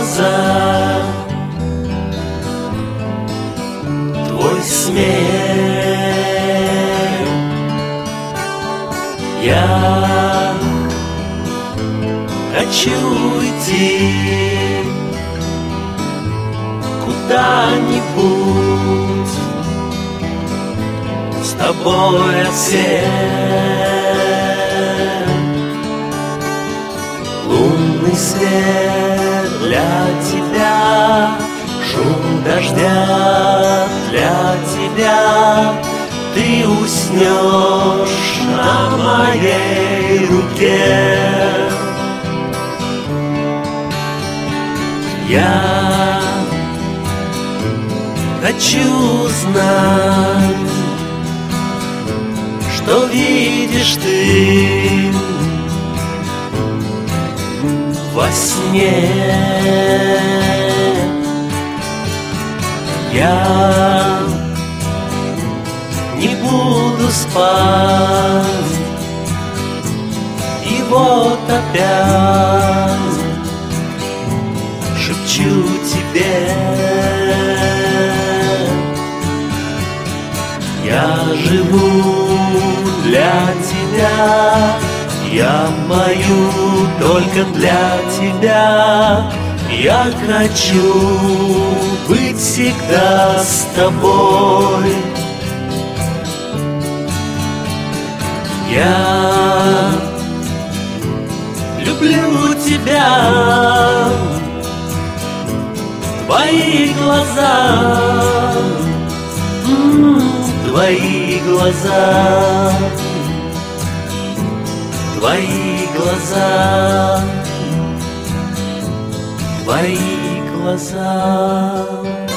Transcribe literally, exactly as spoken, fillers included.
глаза, твой смех. Я хочу идти куда-нибудь с тобой от всех. Лунный свет для тебя, шум дождя для тебя. Ты уснешь на моей руке. Я хочу знать, что видишь ты во сне. Я не буду спать, и вот опять шепчу тебе. Я живу для тебя, я пою только для тебя. Я хочу быть всегда с тобой. Я люблю тебя, твои глаза, твои глаза, твои глаза, твои глаза.